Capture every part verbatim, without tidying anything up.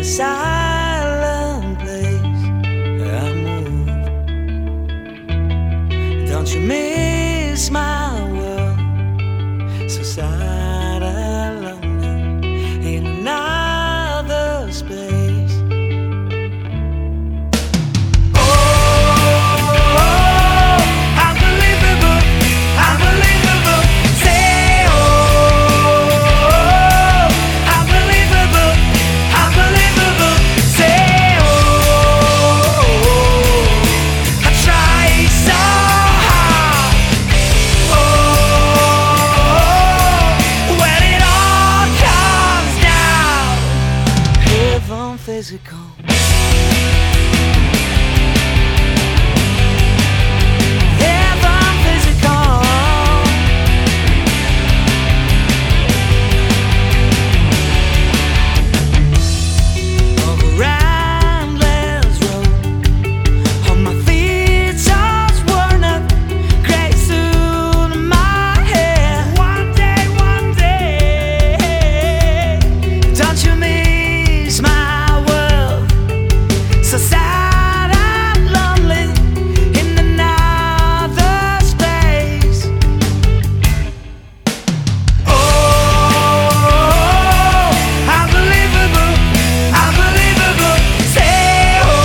the silent place I move. Don't you miss my world? So sad and lonely in another space. Oh, unbelievable, unbelievable. Say oh, unbelievable, unbelievable. Say oh, I try so hard. Oh, when it all comes down, heaven physical. Heaven physical. Over endless road, on my feet just worn out, gray suit in my hair. One day, one day, don't you miss my world? So sad and lonely in another space. Oh, unbelievable, unbelievable. Say oh,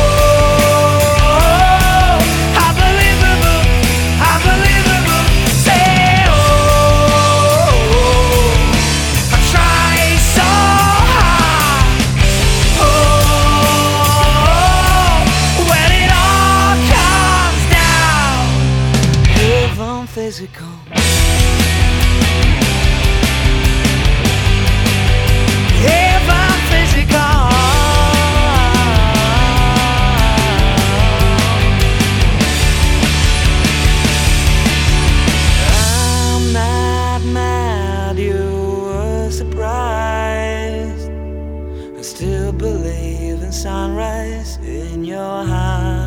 unbelievable, unbelievable. Say oh, I try so hard. Oh, when it all comes down, heaven physical. Heaven physical. I'm not mad you were surprised. I still believe in sunrise in your eyes.